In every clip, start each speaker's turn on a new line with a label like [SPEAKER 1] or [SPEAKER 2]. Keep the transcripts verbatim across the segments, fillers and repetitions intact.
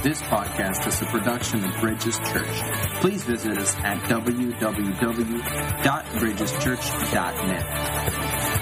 [SPEAKER 1] This podcast is a production of Bridges Church. Please visit us at w w w dot bridges church dot net.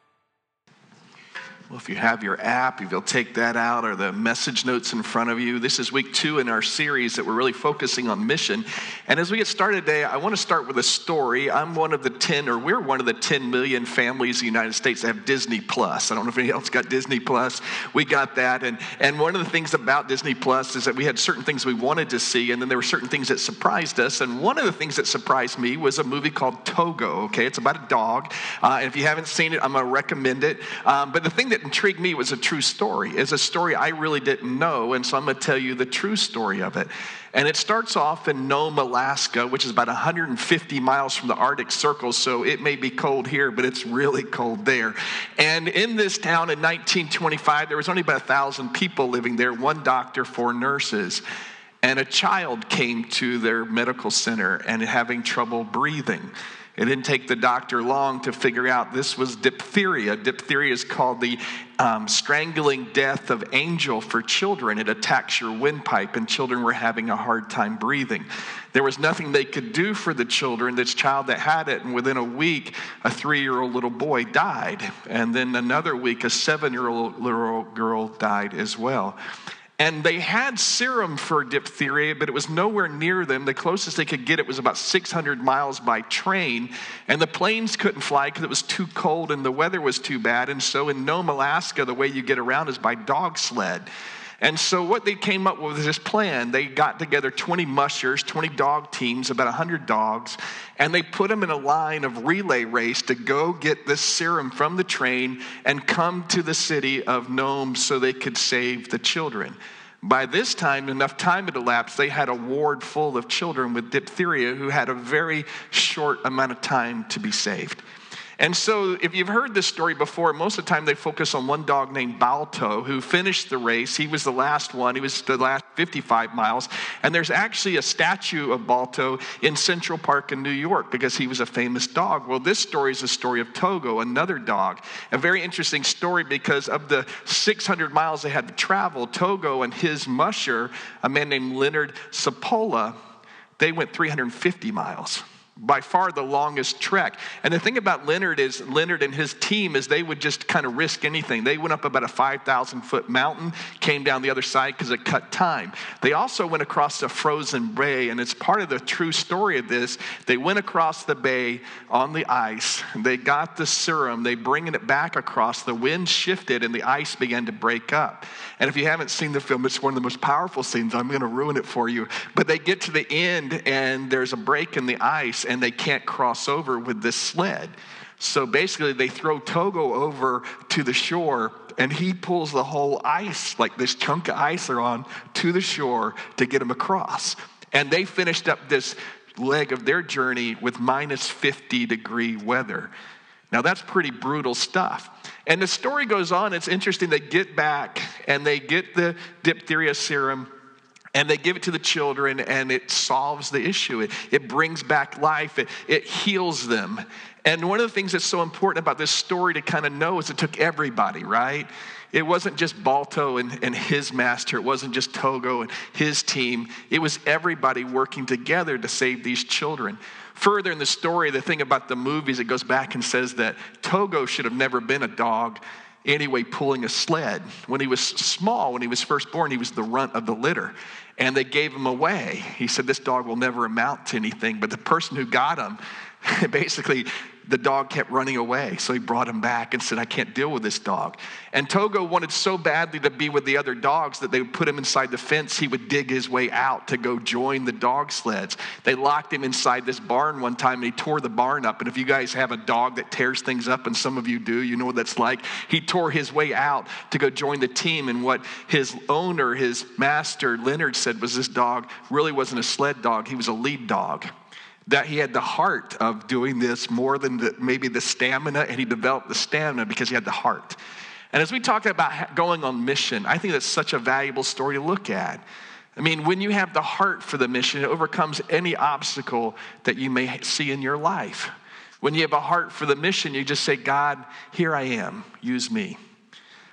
[SPEAKER 2] Well, if you have your app, if you'll take that out, or the message notes in front of you. This is week two in our series that we're really focusing on mission. And as we get started today, I want to start with a story. I'm one of the ten, or we're one of the ten million families in the United States that have Disney Plus. I don't know if anyone else got Disney Plus. We got that. And, and one of the things about Disney Plus is that we had certain things we wanted to see, and then there were certain things that surprised us. And one of the things that surprised me was a movie called Togo, okay? It's about a dog. Uh, and if you haven't seen it, I'm going to recommend it. Um, but the thing that intrigued me was a true story. It's a story I really didn't know, and so I'm going to tell you the true story of it. And it starts off in Nome, Alaska, which is about one hundred fifty miles from the Arctic Circle, so it may be cold here, but it's really cold there. And in this town in nineteen twenty-five, there was only about one thousand people living there, one doctor, four nurses. And a child came to their medical center and having trouble breathing. It didn't take the doctor long to figure out this was diphtheria. Diphtheria is called the um, strangling death of angel for children. It attacks your windpipe, and children were having a hard time breathing. There was nothing they could do for the children, this child that had it, and within a week, a three-year-old little boy died. And then another week, a seven-year-old little girl died as well. And they had serum for diphtheria, but it was nowhere near them. The closest they could get it was about six hundred miles by train. And the planes couldn't fly because it was too cold and the weather was too bad. And so in Nome, Alaska, the way you get around is by dog sled. And so what they came up with was this plan. They got together twenty mushers, twenty dog teams, about one hundred dogs, and they put them in a line of relay race to go get this serum from the train and come to the city of Nome so they could save the children. By this time, enough time had elapsed, they had a ward full of children with diphtheria who had a very short amount of time to be saved. And so if you've heard this story before, most of the time they focus on one dog named Balto who finished the race. He was the last one. He was the last fifty-five miles. And there's actually a statue of Balto in Central Park in New York because he was a famous dog. Well, this story is the story of Togo, another dog. A very interesting story because of the six hundred miles they had to travel, Togo and his musher, a man named Leonard Sapola, they went three hundred fifty miles. By far the longest trek. And the thing about Leonard is Leonard and his team is they would just kind of risk anything. They went up about a five thousand foot mountain, came down the other side because it cut time. They also went across the frozen bay, and it's part of the true story of this. They went across the bay on the ice. They got the serum. They bringing it back across. The wind shifted, and the ice began to break up. And if you haven't seen the film, it's one of the most powerful scenes. I'm going to ruin it for you. But they get to the end, and there's a break in the ice, and they can't cross over with this sled. So basically they throw Togo over to the shore, and he pulls the whole ice, like this chunk of ice they're on, to the shore to get him across. And they finished up this leg of their journey with minus fifty degree weather. Now that's pretty brutal stuff. And the story goes on. It's interesting. They get back and they get the diphtheria serum, and they give it to the children, and it solves the issue. It, it brings back life. It, it heals them. And one of the things that's so important about this story to kind of know is it took everybody, right? It wasn't just Balto and, and his master. It wasn't just Togo and his team. It was everybody working together to save these children. Further in the story, the thing about the movies, it goes back and says that Togo should have never been a dog anyway, pulling a sled. When he was small, when he was first born, he was the runt of the litter. And they gave him away. He said, this dog will never amount to anything. But the person who got him, basically, the dog kept running away. So he brought him back and said, I can't deal with this dog. And Togo wanted so badly to be with the other dogs that they would put him inside the fence. He would dig his way out to go join the dog sleds. They locked him inside this barn one time, and he tore the barn up. And if you guys have a dog that tears things up, and some of you do, you know what that's like. He tore his way out to go join the team. And what his owner, his master, Leonard, said was this dog really wasn't a sled dog. He was a lead dog. That he had the heart of doing this more than the, maybe the stamina, and he developed the stamina because he had the heart. And as we talk about going on mission, I think that's such a valuable story to look at. I mean, when you have the heart for the mission, it overcomes any obstacle that you may see in your life. When you have a heart for the mission, you just say, God, here I am, use me.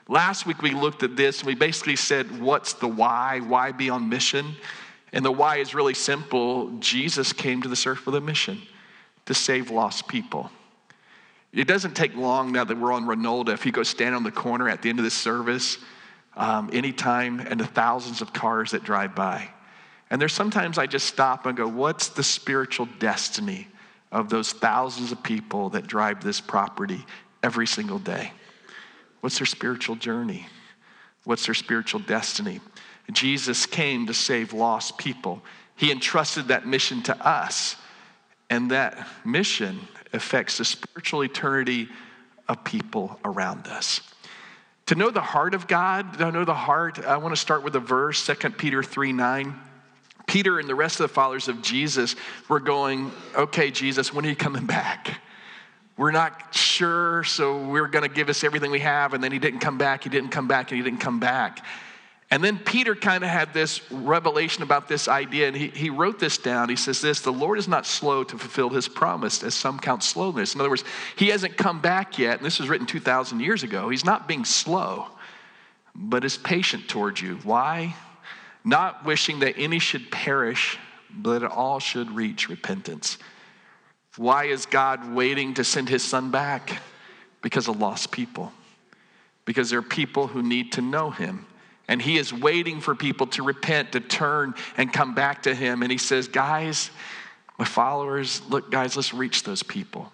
[SPEAKER 2] Last week we looked at this and we basically said, what's the why? Why be on mission? And the why is really simple. Jesus came to this earth with a mission to save lost people. It doesn't take long now that we're on Renolda. If you go stand on the corner at the end of this service, um, anytime, and the thousands of cars that drive by. And there's sometimes I just stop and go, what's the spiritual destiny of those thousands of people that drive this property every single day? What's their spiritual journey? What's their spiritual destiny? Jesus came to save lost people. He entrusted that mission to us. And that mission affects the spiritual eternity of people around us. To know the heart of God, to know the heart, I want to start with a verse, Second Peter three nine. Peter and the rest of the followers of Jesus were going, okay, Jesus, when are you coming back? We're not sure, so we're going to give us everything we have. And then he didn't come back, he didn't come back, and he didn't come back. And then Peter kind of had this revelation about this idea, and he, he wrote this down. He says this, the Lord is not slow to fulfill his promise, as some count slowness. In other words, he hasn't come back yet, and this was written two thousand years ago. He's not being slow, but is patient towards you. Why? Not wishing that any should perish, but that all should reach repentance. Why is God waiting to send his son back? Because of lost people. Because there are people who need to know him. And he is waiting for people to repent, to turn and come back to him. And he says, guys, my followers, look, guys, let's reach those people.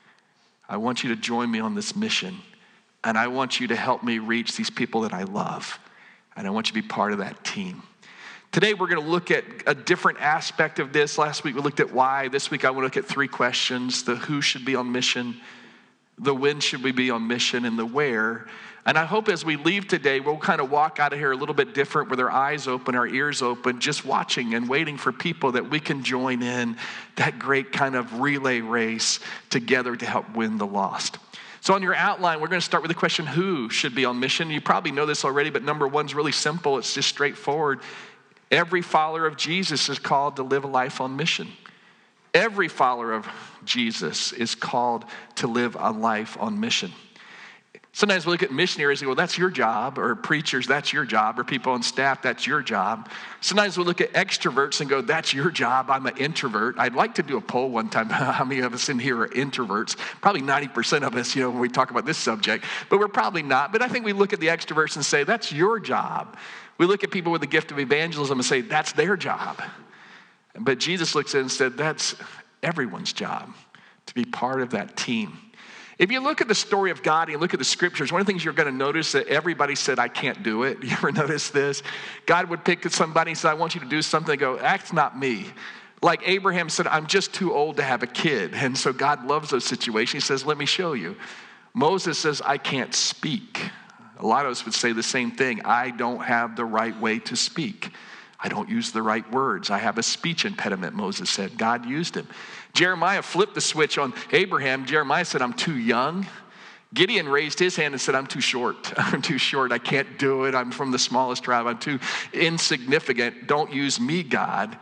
[SPEAKER 2] I want you to join me on this mission. And I want you to help me reach these people that I love. And I want you to be part of that team. Today, we're going to look at a different aspect of this. Last week, we looked at why. This week, I want to look at three questions. The who should be on mission, the when should we be on mission, and the where. And I hope as we leave today, we'll kind of walk out of here a little bit different with our eyes open, our ears open, just watching and waiting for people that we can join in that great kind of relay race together to help win the lost. So on your outline, we're going to start with the question, who should be on mission? You probably know this already, but number one's really simple. It's just straightforward. Every follower of Jesus is called to live a life on mission. Every follower of Jesus is called to live a life on mission. Sometimes we look at missionaries and go, that's your job, or preachers, that's your job, or people on staff, that's your job. Sometimes we look at extroverts and go, that's your job, I'm an introvert. I'd like to do a poll one time, how many of us in here are introverts? Probably ninety percent of us, you know, when we talk about this subject, but we're probably not. But I think we look at the extroverts and say, that's your job. We look at people with the gift of evangelism and say, that's their job. But Jesus looks at it and said, that's everyone's job, to be part of that team. If you look at the story of God and you look at the scriptures, one of the things you're going to notice that everybody said, I can't do it. You ever notice this? God would pick somebody and say, I want you to do something. They go, that's not me. Like Abraham said, I'm just too old to have a kid. And so God loves those situations. He says, let me show you. Moses says, I can't speak. A lot of us would say the same thing. I don't have the right way to speak. I don't use the right words. I have a speech impediment, Moses said. God used him. Jeremiah flipped the switch on Abraham. Jeremiah said, I'm too young. Gideon raised his hand and said, I'm too short. I'm too short. I can't do it. I'm from the smallest tribe. I'm too insignificant. Don't use me, God.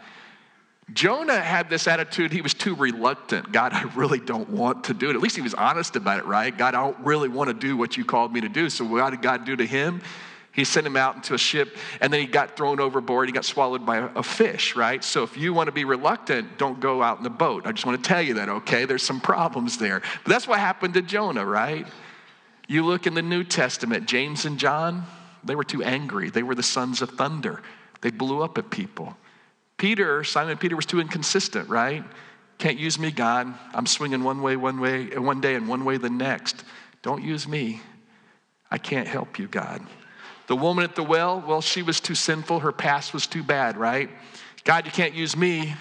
[SPEAKER 2] Jonah had this attitude. He was too reluctant. God, I really don't want to do it. At least he was honest about it, right? God, I don't really want to do what you called me to do. So what did God do to him? He sent him out into a ship, and then he got thrown overboard. He got swallowed by a fish, right? So if you want to be reluctant, don't go out in the boat. I just want to tell you that, okay? There's some problems there. But that's what happened to Jonah, right? You look in the New Testament, James and John, they were too angry. They were the sons of thunder. They blew up at people. Peter, Simon Peter was too inconsistent, right? Can't use me, God. I'm swinging one way, one way, one day, and one way the next. Don't use me. I can't help you, God. The woman at the well, well, she was too sinful. Her past was too bad, right? God, you can't use me.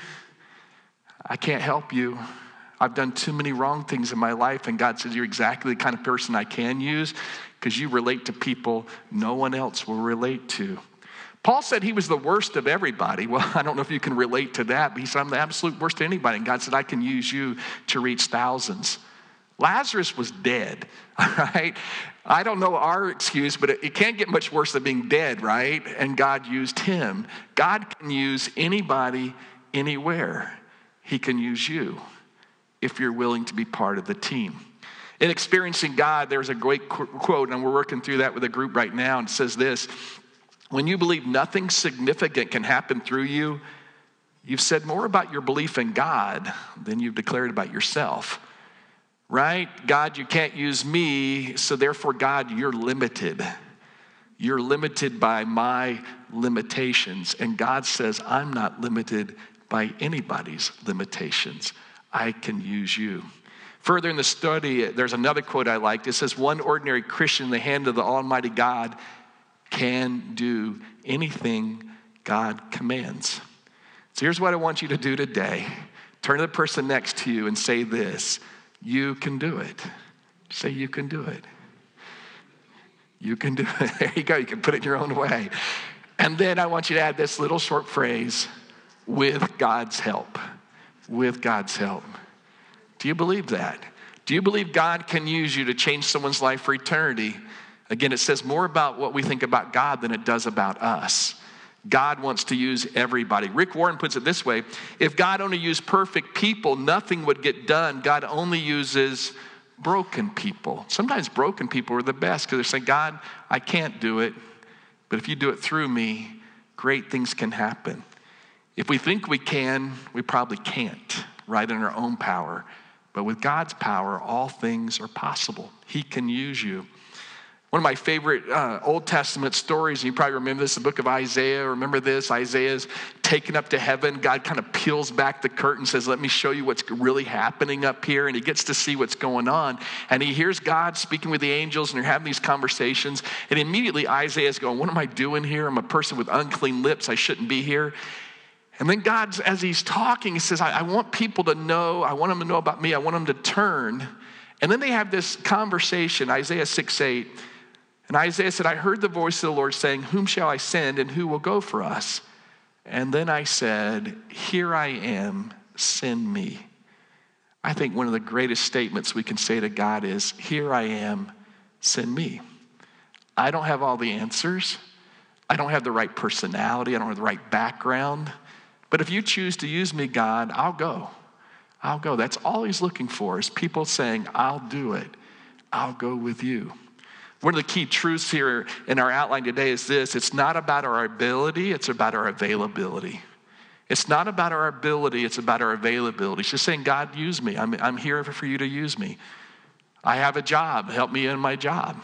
[SPEAKER 2] I can't help you. I've done too many wrong things in my life. And God says, you're exactly the kind of person I can use because you relate to people no one else will relate to. Paul said he was the worst of everybody. Well, I don't know if you can relate to that, but he said, I'm the absolute worst of anybody. And God said, I can use you to reach thousands. Lazarus was dead, all right? I don't know our excuse, but it, it can't get much worse than being dead, right? And God used him. God can use anybody, anywhere. He can use you if you're willing to be part of the team. In Experiencing God, there's a great qu- quote, and we're working through that with a group right now, and it says this: when you believe nothing significant can happen through you, you've said more about your belief in God than you've declared about yourself. Right? God, you can't use me, so therefore, God, you're limited. You're limited by my limitations. And God says, I'm not limited by anybody's limitations. I can use you. Further in the study, there's another quote I liked. It says, one ordinary Christian in the hand of the Almighty God can do anything God commands. So here's what I want you to do today. Turn to the person next to you and say this: you can do it. Say, you can do it. You can do it. There you go. You can put it your own way. And then I want you to add this little short phrase: with God's help. With God's help. Do you believe that? Do you believe God can use you to change someone's life for eternity? Again, it says more about what we think about God than it does about us. God wants to use everybody. Rick Warren puts it this way: if God only used perfect people, nothing would get done. God only uses broken people. Sometimes broken people are the best because they're saying, God, I can't do it, but if you do it through me, great things can happen. If we think we can, we probably can't, right, in our own power. But with God's power, all things are possible. He can use you. One of my favorite uh, Old Testament stories, and you probably remember this, the book of Isaiah. Remember this? Isaiah's taken up to heaven. God kind of peels back the curtain and says, let me show you what's really happening up here. And he gets to see what's going on. And he hears God speaking with the angels, and they're having these conversations. And immediately Isaiah's going, what am I doing here? I'm a person with unclean lips. I shouldn't be here. And then God, as he's talking, he says, I, I want people to know. I want them to know about me. I want them to turn. And then they have this conversation, Isaiah six eight. And Isaiah said, I heard the voice of the Lord saying, whom shall I send and who will go for us? And then I said, here I am, send me. I think one of the greatest statements we can say to God is, here I am, send me. I don't have all the answers. I don't have the right personality. I don't have the right background. But if you choose to use me, God, I'll go. I'll go. That's all he's looking for, is people saying, I'll do it. I'll go with you. One of the key truths here in our outline today is this: it's not about our ability, it's about our availability. It's not about our ability, it's about our availability. It's just saying, God, use me. I'm, I'm here for you to use me. I have a job, help me in my job.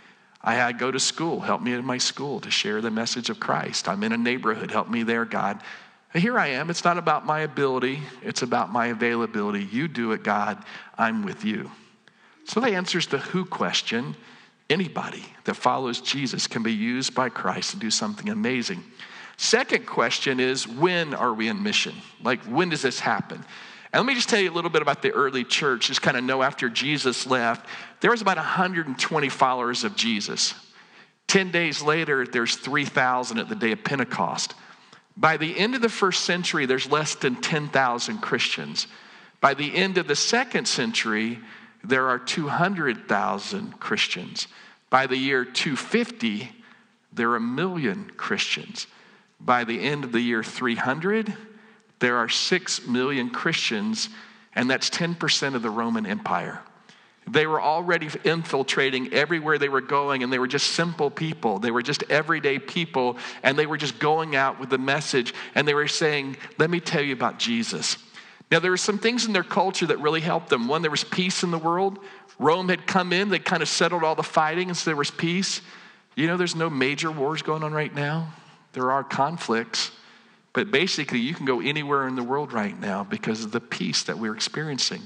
[SPEAKER 2] I go to school, help me in my school to share the message of Christ. I'm in a neighborhood, help me there, God. Here I am. It's not about my ability, it's about my availability. You do it, God. I'm with you. So that answers the who question. Anybody that follows Jesus can be used by Christ to do something amazing. Second question is, when are we in mission? Like, when does this happen? And let me just tell you a little bit about the early church. Just kind of know, after Jesus left, there was about one hundred twenty followers of Jesus. Ten days later, there's three thousand at the day of Pentecost. By the end of the first century, there's less than ten thousand Christians. By the end of the second century, there are two hundred thousand Christians. By the year two fifty, there are a million Christians. By the end of the year three hundred, there are six million Christians, and that's ten percent of the Roman Empire. They were already infiltrating everywhere they were going, and they were just simple people. They were just everyday people, and they were just going out with the message, and they were saying, let me tell you about Jesus. Now, there were some things in their culture that really helped them. One, there was peace in the world. Rome had come in. They kind of settled all the fighting, and so there was peace. You know, there's no major wars going on right now. There are conflicts. But basically, you can go anywhere in the world right now because of the peace that we're experiencing.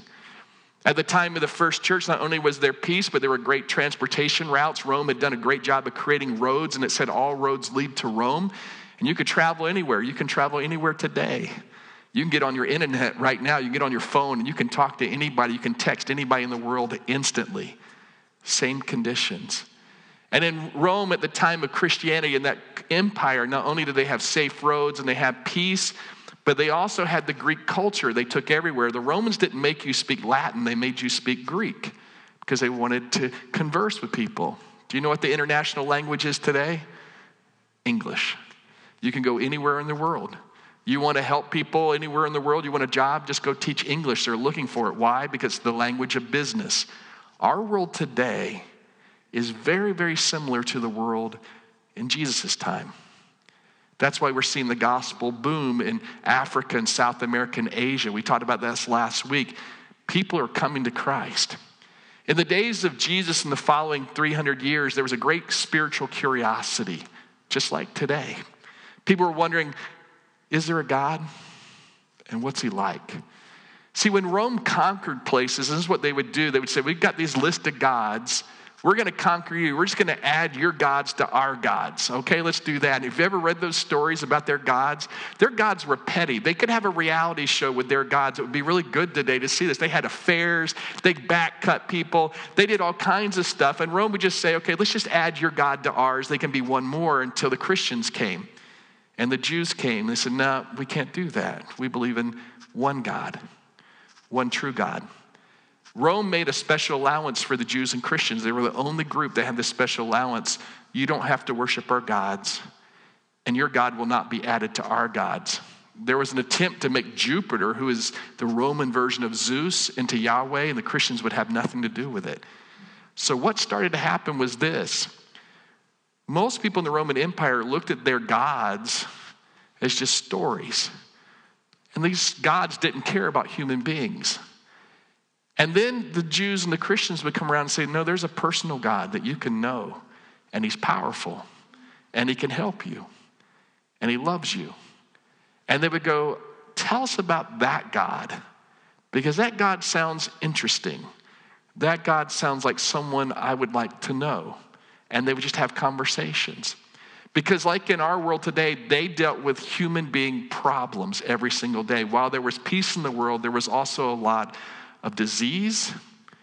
[SPEAKER 2] At the time of the first church, not only was there peace, but there were great transportation routes. Rome had done a great job of creating roads, and it said all roads lead to Rome. And you could travel anywhere. You can travel anywhere today. You can get on your internet right now. You can get on your phone, and you can talk to anybody. You can text anybody in the world instantly. Same conditions. And in Rome, at the time of Christianity, in that empire, not only did they have safe roads and they had peace, but they also had the Greek culture they took everywhere. The Romans didn't make you speak Latin. They made you speak Greek because they wanted to converse with people. Do you know what the international language is today? English. You can go anywhere in the world. You want to help people anywhere in the world, you want a job, just go teach English. They're looking for it. Why? Because it's the language of business. Our world today is very, very similar to the world in Jesus' time. That's why we're seeing the gospel boom in Africa and South America and Asia. We talked about this last week. People are coming to Christ. In the days of Jesus in the following three hundred years, there was a great spiritual curiosity, just like today. People were wondering, is there a God? And what's he like? See, when Rome conquered places, this is what they would do. They would say, we've got these list of gods. We're going to conquer you. We're just going to add your gods to our gods. Okay, let's do that. And if you ever read those stories about their gods, their gods were petty. They could have a reality show with their gods. It would be really good today to see this. They had affairs. They back-cut people. They did all kinds of stuff. And Rome would just say, okay, let's just add your God to ours. They can be one more until the Christians came. And the Jews came. They said, no, we can't do that. We believe in one God, one true God. Rome made a special allowance for the Jews and Christians. They were the only group that had this special allowance. You don't have to worship our gods, and your God will not be added to our gods. There was an attempt to make Jupiter, who is the Roman version of Zeus, into Yahweh, and the Christians would have nothing to do with it. So what started to happen was this. Most people in the Roman Empire looked at their gods as just stories. And these gods didn't care about human beings. And then the Jews and the Christians would come around and say, no, there's a personal God that you can know. And he's powerful. And he can help you. And he loves you. And they would go, tell us about that God. Because that God sounds interesting. That God sounds like someone I would like to know. And they would just have conversations. Because like in our world today, they dealt with human being problems every single day. While there was peace in the world, there was also a lot of disease.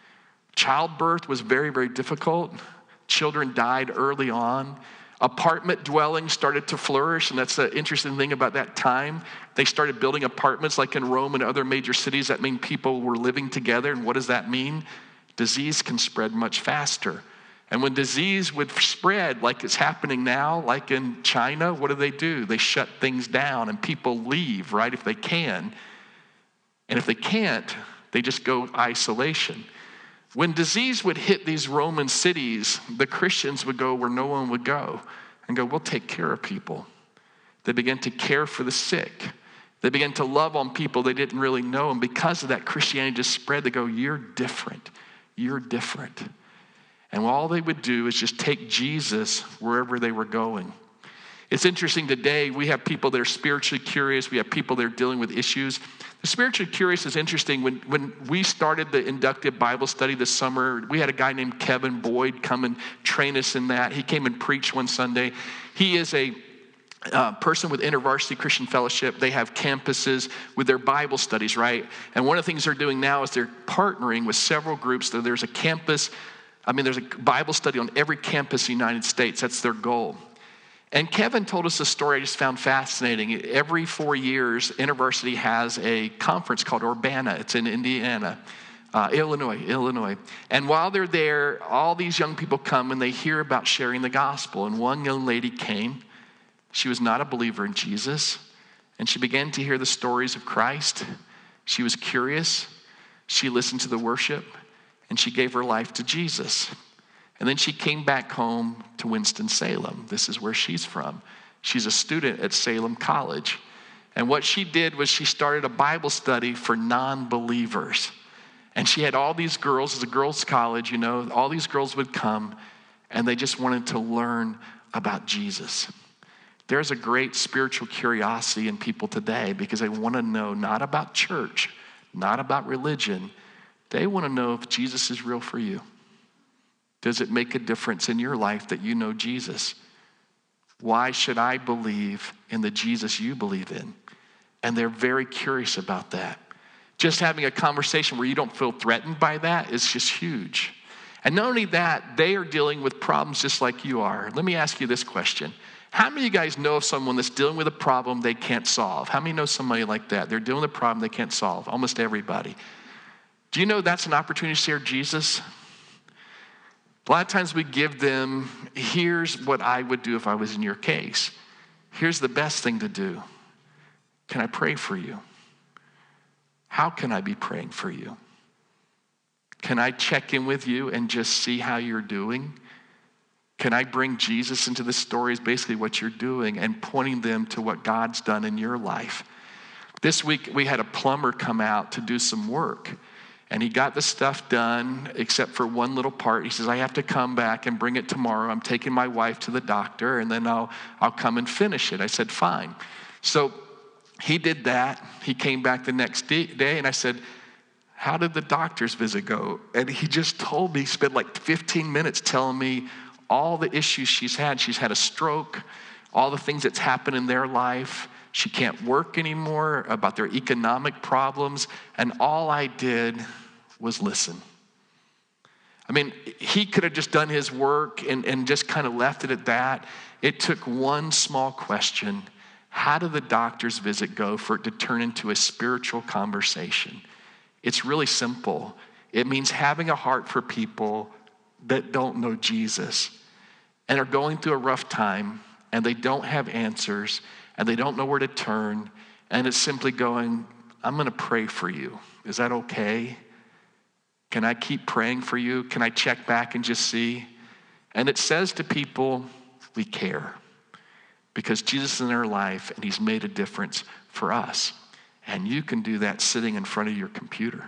[SPEAKER 2] Childbirth was very, very difficult. Children died early on. Apartment dwellings started to flourish, and that's the interesting thing about that time. They started building apartments like in Rome and other major cities. That means people were living together, and what does that mean? Disease can spread much faster. And when disease would spread, like it's happening now, like in China, what do they do? They shut things down, and people leave, right, if they can. And if they can't, they just go isolation. When disease would hit these Roman cities, the Christians would go where no one would go and go, we'll take care of people. They began to care for the sick. They began to love on people they didn't really know. And because of that, Christianity just spread. They go, you're different. You're different. And all they would do is just take Jesus wherever they were going. It's interesting today, we have people that are spiritually curious. We have people that are dealing with issues. The spiritually curious is interesting. When, when we started the inductive Bible study this summer, we had a guy named Kevin Boyd come and train us in that. He came and preached one Sunday. He is a uh, person with InterVarsity Christian Fellowship. They have campuses with their Bible studies, right? And one of the things they're doing now is they're partnering with several groups. So there's a campus, I mean, there's a Bible study on every campus in the United States. That's their goal. And Kevin told us a story I just found fascinating. Every four years, InterVarsity has a conference called Urbana. It's in Indiana, uh, Illinois, Illinois. And while they're there, all these young people come and they hear about sharing the gospel. And one young lady came. She was not a believer in Jesus. And she began to hear the stories of Christ. She was curious. She listened to the worship. And she gave her life to Jesus. And then she came back home to Winston-Salem. This is where she's from. She's a student at Salem College. And what she did was she started a Bible study for non-believers. And she had all these girls, it's a girls' college, you know, all these girls would come and they just wanted to learn about Jesus. There's a great spiritual curiosity in people today because they want to know not about church, not about religion. They want to know if Jesus is real for you. Does it make a difference in your life that you know Jesus? Why should I believe in the Jesus you believe in? And they're very curious about that. Just having a conversation where you don't feel threatened by that is just huge. And not only that, they are dealing with problems just like you are. Let me ask you this question. How many of you guys know of someone that's dealing with a problem they can't solve? How many know somebody like that? They're dealing with a problem they can't solve. Almost everybody. Do you know that's an opportunity to share Jesus? A lot of times we give them, here's what I would do if I was in your case. Here's the best thing to do. Can I pray for you? How can I be praying for you? Can I check in with you and just see how you're doing? Can I bring Jesus into the story is basically what you're doing and pointing them to what God's done in your life. This week we had a plumber come out to do some work, and he got the stuff done except for one little part. He says, I have to come back and bring it tomorrow. I'm taking my wife to the doctor, and then I'll, I'll come and finish it. I said, fine. So he did that. He came back the next day, and I said, how did the doctor's visit go? And he just told me, he spent like fifteen minutes telling me all the issues she's had. She's had a stroke, all the things that's happened in their life. She can't work anymore, about their economic problems. And all I did was listen. I mean, he could have just done his work and, and just kind of left it at that. It took one small question. How did the doctor's visit go for it to turn into a spiritual conversation? It's really simple. It means having a heart for people that don't know Jesus and are going through a rough time, and they don't have answers, and they don't know where to turn, and it's simply going, I'm going to pray for you. Is that okay? Can I keep praying for you? Can I check back and just see? And it says to people, we care, because Jesus is in our life, and he's made a difference for us. And you can do that sitting in front of your computer.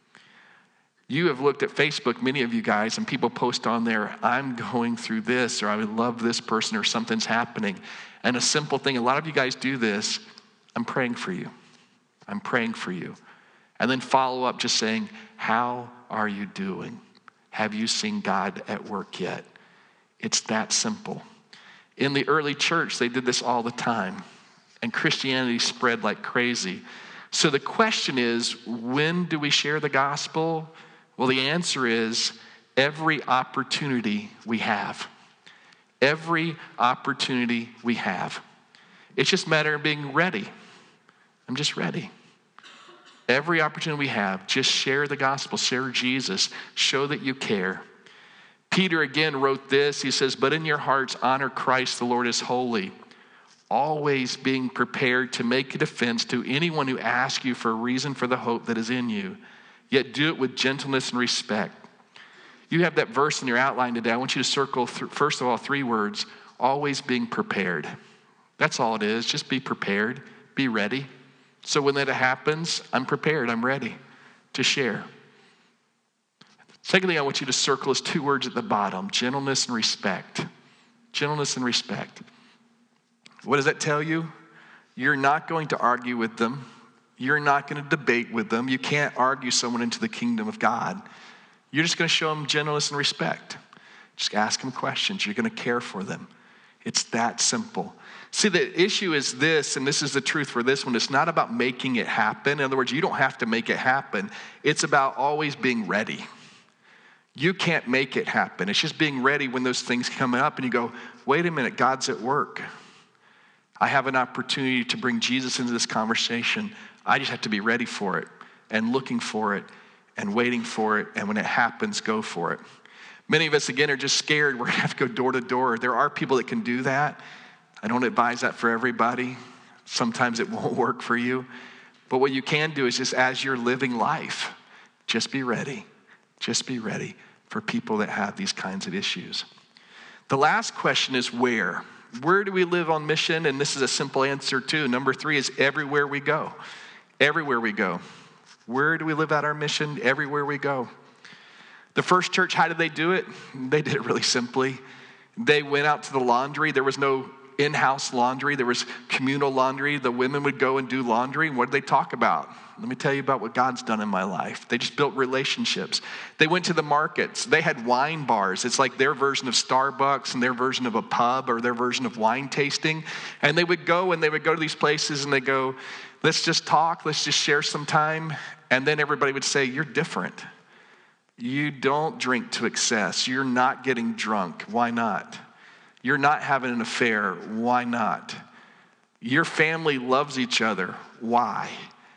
[SPEAKER 2] You have looked at Facebook, many of you guys, and people post on there, I'm going through this, or I would love this person, or something's happening. And a simple thing, a lot of you guys do this, I'm praying for you. I'm praying for you. And then follow up just saying, how are you doing? Have you seen God at work yet? It's that simple. In the early church, they did this all the time. And Christianity spread like crazy. So the question is, when do we share the gospel? Well, the answer is every opportunity we have. Every opportunity we have. It's just a matter of being ready. I'm just ready. Every opportunity we have, just share the gospel, share Jesus, show that you care. Peter again wrote this. He says, but in your hearts, honor Christ, the Lord is holy. Always being prepared to make a defense to anyone who asks you for a reason for the hope that is in you. Yet do it with gentleness and respect. You have that verse in your outline today. I want you to circle, th- first of all, three words. Always being prepared. That's all it is. Just be prepared. Be ready. So when that happens, I'm prepared. I'm ready to share. Secondly, I want you to circle is two words at the bottom. Gentleness and respect. Gentleness and respect. What does that tell you? You're not going to argue with them. You're not going to debate with them. You can't argue someone into the kingdom of God. You're just going to show them gentleness and respect. Just ask them questions. You're going to care for them. It's that simple. See, the issue is this, and this is the truth for this one. It's not about making it happen. In other words, you don't have to make it happen. It's about always being ready. You can't make it happen. It's just being ready when those things come up and you go, wait a minute, God's at work. I have an opportunity to bring Jesus into this conversation. I just have to be ready for it and looking for it and waiting for it. And when it happens, go for it. Many of us, again, are just scared. We're going to have to go door to door. There are people that can do that. I don't advise that for everybody. Sometimes it won't work for you. But what you can do is just as you're living life, just be ready. Just be ready for people that have these kinds of issues. The last question is where? Where do we live on mission? And this is a simple answer too. Number three is everywhere we go. Everywhere we go. Where do we live out our mission? Everywhere we go. The first church, how did they do it? They did it really simply. They went out to the laundry. There was no in-house laundry. There was communal laundry. The women would go and do laundry. And what did they talk about? Let me tell you about what God's done in my life. They just built relationships. They went to the markets. They had wine bars. It's like their version of Starbucks and their version of a pub or their version of wine tasting. And they would go and they would go to these places and they go, let's just talk. Let's just share some time. And then everybody would say, you're different. You don't drink to excess. You're not getting drunk. Why not? You're not having an affair. Why not? Your family loves each other. Why?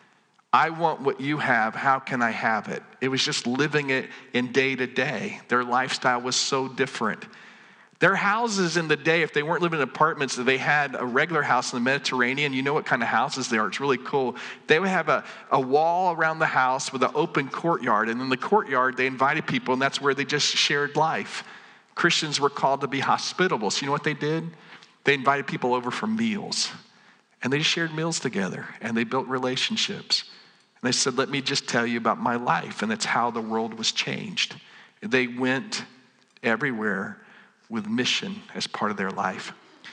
[SPEAKER 2] I want what you have. How can I have it? It was just living it in day to day. Their lifestyle was so different. Their houses in the day, if they weren't living in apartments, they had a regular house in the Mediterranean. You know what kind of houses they are. It's really cool. They would have a, a wall around the house with an open courtyard. And in the courtyard, they invited people, and that's where they just shared life. Christians were called to be hospitable. So you know what they did? They invited people over for meals. And they just shared meals together. And they built relationships. And they said, let me just tell you about my life. And that's how the world was changed. They went everywhere with mission as part of their life.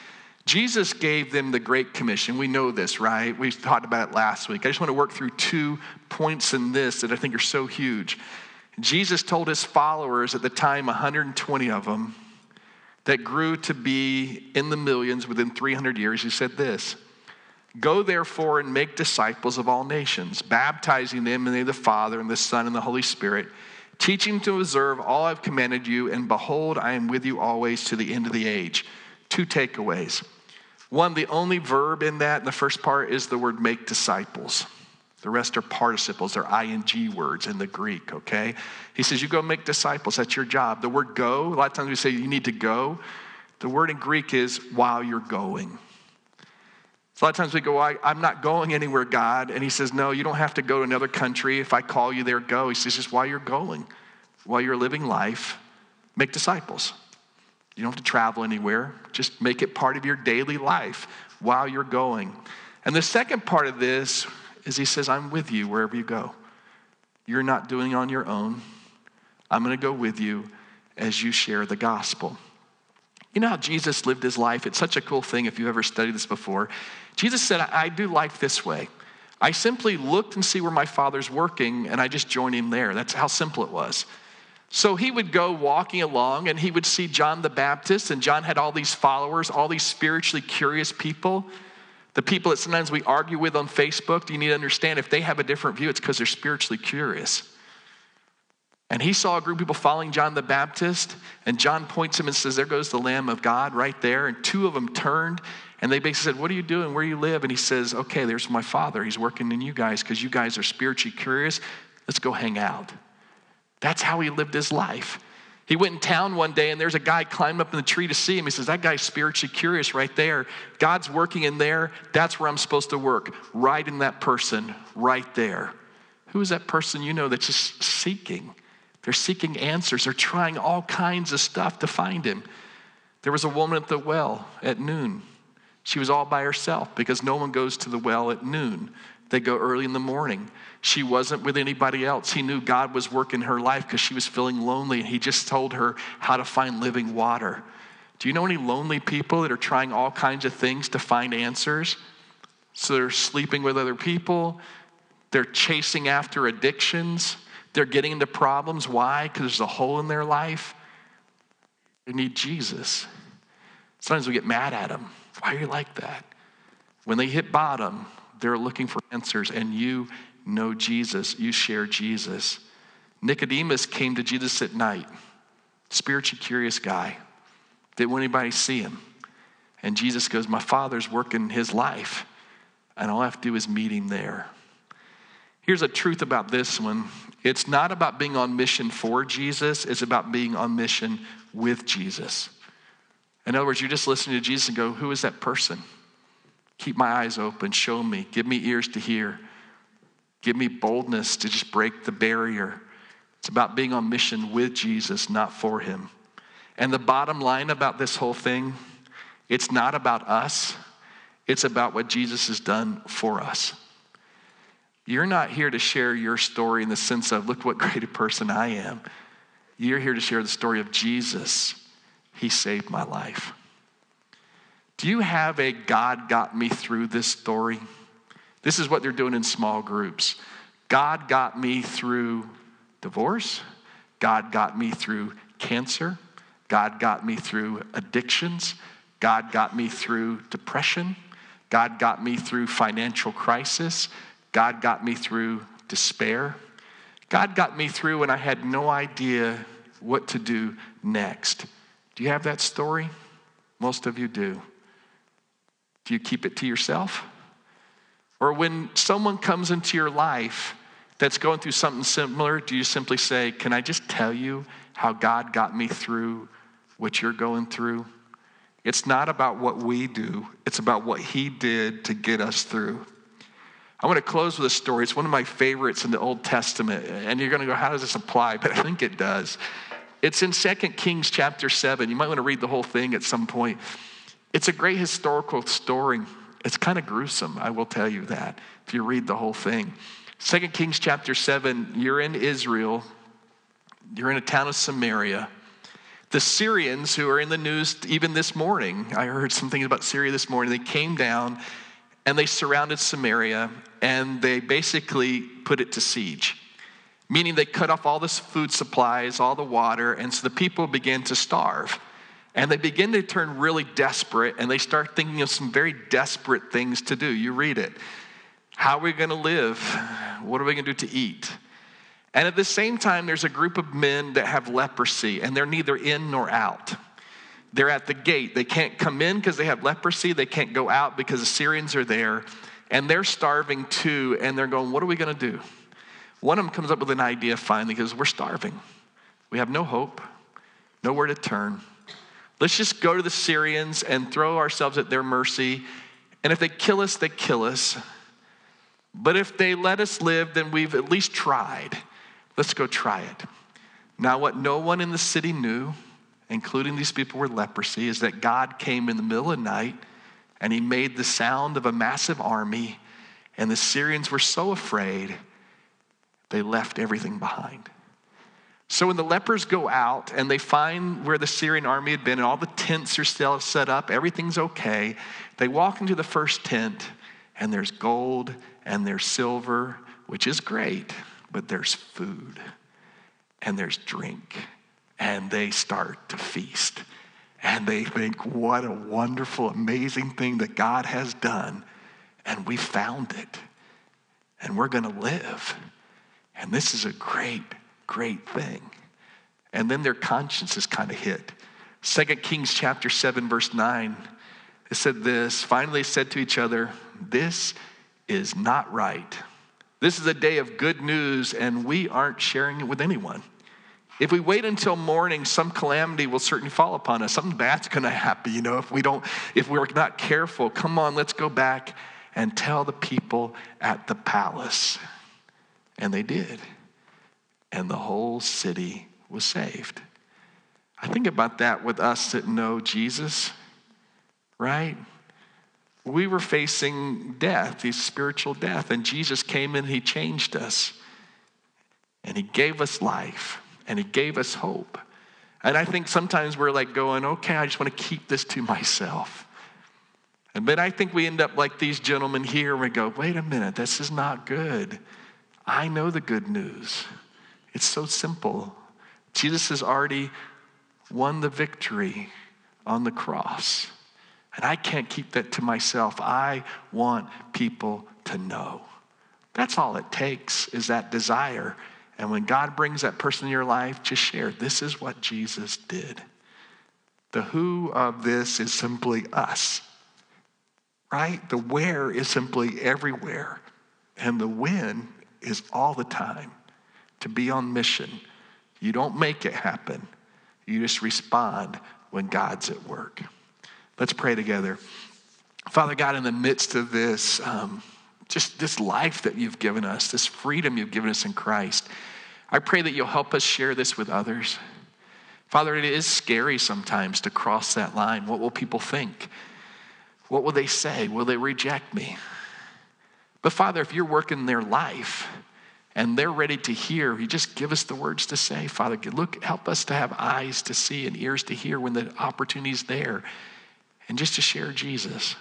[SPEAKER 2] Jesus gave them the Great Commission. We know this, right? We talked about it last week. I just want to work through two points in this that I think are so huge. Jesus told his followers at the time, one hundred twenty of them, that grew to be in the millions within three hundred years. He said this, go therefore and make disciples of all nations, baptizing them in the name of the Father and the Son and the Holy Spirit, teaching to observe all I've commanded you, and behold, I am with you always to the end of the age. Two takeaways. One, the only verb in that, in the first part, is the word make disciples. The rest are participles. They're I N G words in the Greek, okay? He says, you go make disciples. That's your job. The word go, a lot of times we say you need to go. The word in Greek is while you're going. So a lot of times we go, I, I'm not going anywhere, God. And he says, no, you don't have to go to another country. If I call you there, go. He says, just while you're going, while you're living life, make disciples. You don't have to travel anywhere. Just make it part of your daily life while you're going. And the second part of this is he says, I'm with you wherever you go. You're not doing it on your own. I'm going to go with you as you share the gospel. You know how Jesus lived his life? It's such a cool thing if you've ever studied this before. Jesus said, I do life this way. I simply looked and see where my Father's working, and I just joined him there. That's how simple it was. So he would go walking along, and he would see John the Baptist, and John had all these followers, all these spiritually curious people. The people that sometimes we argue with on Facebook, you need to understand if they have a different view, it's because they're spiritually curious. And he saw a group of people following John the Baptist, and John points him and says, there goes the Lamb of God right there. And two of them turned, and they basically said, what are you doing? Where do you live? And he says, okay, there's my Father. He's working in you guys because you guys are spiritually curious. Let's go hang out. That's how he lived his life. He went in town one day, and there's a guy climbing up in the tree to see him. He says, that guy's spiritually curious right there. God's working in there. That's where I'm supposed to work, right in that person, right there. Who is that person you know that's just seeking? They're seeking answers. They're trying all kinds of stuff to find him. There was a woman at the well at noon. She was all by herself because no one goes to the well at noon. They go early in the morning. She wasn't with anybody else. He knew God was working her life because she was feeling lonely, and he just told her how to find living water. Do you know any lonely people that are trying all kinds of things to find answers? So they're sleeping with other people. They're chasing after addictions. They're getting into problems. Why? Because there's a hole in their life. They need Jesus. Sometimes we get mad at them. Why are you like that? When they hit bottom, they're looking for answers, and you know Jesus. You share Jesus. Nicodemus came to Jesus at night. Spiritually curious guy. Didn't want anybody to see him. And Jesus goes, my Father's working his life, and all I have to do is meet him there. Here's a truth about this one. It's not about being on mission for Jesus. It's about being on mission with Jesus. In other words, you're just listening to Jesus and go, who is that person? Keep my eyes open. Show me. Give me ears to hear. Give me boldness to just break the barrier. It's about being on mission with Jesus, not for him. And the bottom line about this whole thing, it's not about us. It's about what Jesus has done for us. You're not here to share your story in the sense of, look what great a person I am. You're here to share the story of Jesus. He saved my life. Do you have a God got me through this story? This is what they're doing in small groups. God got me through divorce. God got me through cancer. God got me through addictions. God got me through depression. God got me through financial crisis. God got me through despair. God got me through when I had no idea what to do next. Do you have that story? Most of you do. Do you keep it to yourself? Or when someone comes into your life that's going through something similar, do you simply say, can I just tell you how God got me through what you're going through, it's not about what we do. It's about what he did to get us through. I want to close with a story. It's one of my favorites in the Old Testament. And you're going to go, how does this apply? But I think it does. It's in Second Kings chapter seven. You might want to read the whole thing at some point. It's a great historical story. It's kind of gruesome, I will tell you that, if you read the whole thing. Second Kings chapter seven, you're in Israel. You're in a town of Samaria. The Syrians, who are in the news even this morning, I heard some things about Syria this morning, they came down and they surrounded Samaria and they basically put it to siege, meaning they cut off all the food supplies, all the water, and so the people began to starve. And they begin to turn really desperate, and they start thinking of some very desperate things to do. You read it. How are we going to live? What are we going to do to eat? And at the same time, there's a group of men that have leprosy, and they're neither in nor out. They're at the gate. They can't come in because they have leprosy. They can't go out because the Syrians are there, and they're starving too, and they're going, what are we going to do? One of them comes up with an idea finally because we're starving. We have no hope, nowhere to turn. Let's just go to the Syrians and throw ourselves at their mercy. And if they kill us, they kill us. But if they let us live, then we've at least tried. Let's go try it. Now, what no one in the city knew, including these people with leprosy, is that God came in the middle of the night and he made the sound of a massive army. And the Syrians were so afraid, they left everything behind. So when the lepers go out and they find where the Syrian army had been and all the tents are still set up, everything's okay, they walk into the first tent and there's gold and there's silver, which is great, but there's food and there's drink, and they start to feast. And they think, what a wonderful, amazing thing that God has done, and we found it, and we're gonna live. And this is a great Great thing. And then their consciences kind of hit. Second Kings chapter seven, verse nine, it said this, finally they said to each other, this is not right. This is a day of good news and we aren't sharing it with anyone. If we wait until morning, some calamity will certainly fall upon us. Something bad's gonna happen, you know, if we don't, if we're not careful. Come on, let's go back and tell the people at the palace. And they did. And the whole city was saved. I think about that with us that know Jesus, right? We were facing death, the spiritual death, and Jesus came in and he changed us. And he gave us life, and he gave us hope. And I think sometimes we're like going, okay, I just want to keep this to myself. And then I think we end up like these gentlemen here, and we go, wait a minute, this is not good. I know the good news. It's so simple. Jesus has already won the victory on the cross. And I can't keep that to myself. I want people to know. That's all it takes, is that desire. And when God brings that person in your life, just share, this is what Jesus did. The who of this is simply us, right? The where is simply everywhere. And the when is all the time. To be on mission. You don't make it happen. You just respond when God's at work. Let's pray together. Father God, in the midst of this, um, just this life that you've given us, this freedom you've given us in Christ, I pray that you'll help us share this with others. Father, it is scary sometimes to cross that line. What will people think? What will they say? Will they reject me? But Father, if you're working their life, and they're ready to hear, you just give us the words to say. Father, look, help us to have eyes to see and ears to hear when the opportunity's there, and just to share Jesus.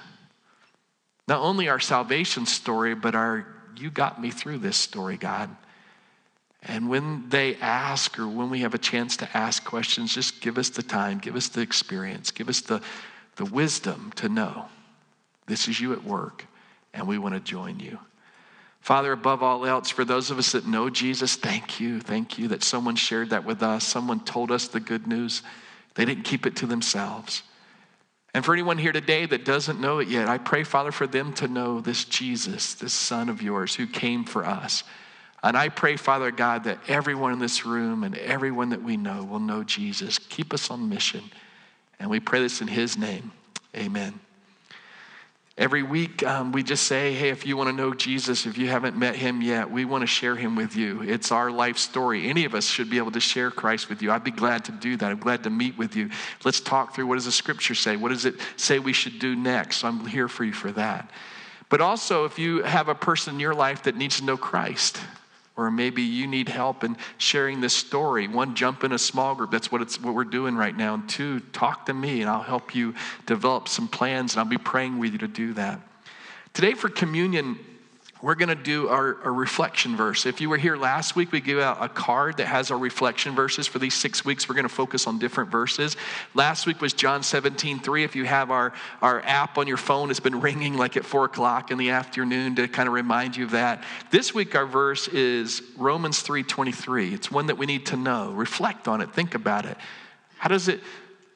[SPEAKER 2] Not only our salvation story, but our, you got me through this story, God. And when they ask, or when we have a chance to ask questions, just give us the time, give us the experience, give us the, the wisdom to know this is you at work, and we want to join you. Father, above all else, for those of us that know Jesus, thank you. Thank you that someone shared that with us. Someone told us the good news. They didn't keep it to themselves. And for anyone here today that doesn't know it yet, I pray, Father, for them to know this Jesus, this Son of yours who came for us. And I pray, Father God, that everyone in this room and everyone that we know will know Jesus. Keep us on mission. And we pray this in his name. Amen. Every week, um, we just say, hey, if you want to know Jesus, if you haven't met him yet, we want to share him with you. It's our life story. Any of us should be able to share Christ with you. I'd be glad to do that. I'm glad to meet with you. Let's talk through, what does the scripture say? What does it say we should do next? So I'm here for you for that. But also, if you have a person in your life that needs to know Christ, or maybe you need help in sharing this story. One, jump in a small group. That's what it's what we're doing right now. And two, talk to me and I'll help you develop some plans and I'll be praying with you to do that. Today for communion, we're going to do our, our reflection verse. If you were here last week, we gave out a card that has our reflection verses. For these six weeks, we're going to focus on different verses. Last week was John seventeen three. If you have our, our app on your phone, it's been ringing like at four o'clock in the afternoon to kind of remind you of that. This week, our verse is Romans three twenty-three. It's one that we need to know. Reflect on it. Think about it. How does it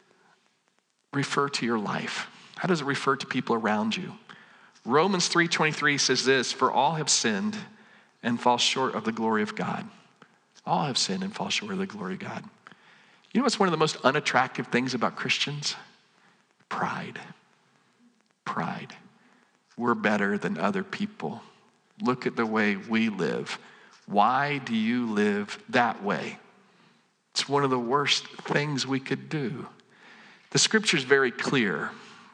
[SPEAKER 2] refer to your life? How does it refer to people around you? Romans three twenty-three says this, for all have sinned and fall short of the glory of God. All have sinned and fall short of the glory of God. You know what's one of the most unattractive things about Christians? Pride. Pride. We're better than other people. Look at the way we live. Why do you live that way? It's one of the worst things we could do. The scripture is very clear.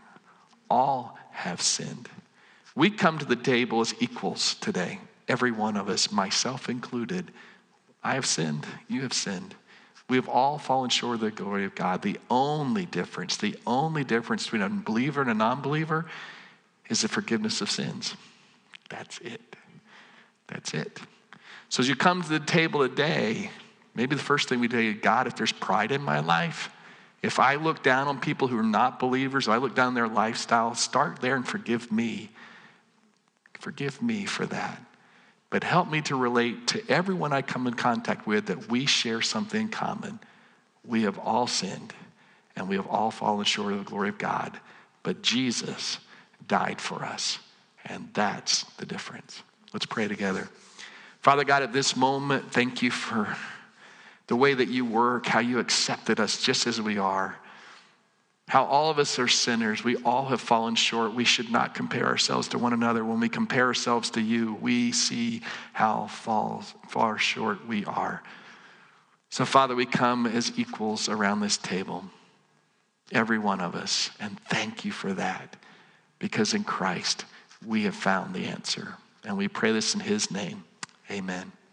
[SPEAKER 2] All have sinned. We come to the table as equals today. Every one of us, myself included. I have sinned. You have sinned. We have all fallen short of the glory of God. The only difference, the only difference between a believer and a non-believer is the forgiveness of sins. That's it. That's it. So as you come to the table today, maybe the first thing we do, God, if there's pride in my life, if I look down on people who are not believers, if I look down on their lifestyle, start there and forgive me. Forgive me for that. But help me to relate to everyone I come in contact with that we share something in common. We have all sinned and we have all fallen short of the glory of God. But Jesus died for us. And that's the difference. Let's pray together. Father God, at this moment, thank you for the way that you work, how you accepted us just as we are. How all of us are sinners. We all have fallen short. We should not compare ourselves to one another. When we compare ourselves to you, we see how falls, far short we are. So, Father, we come as equals around this table, every one of us, and thank you for that, because in Christ we have found the answer. And we pray this in his name. Amen.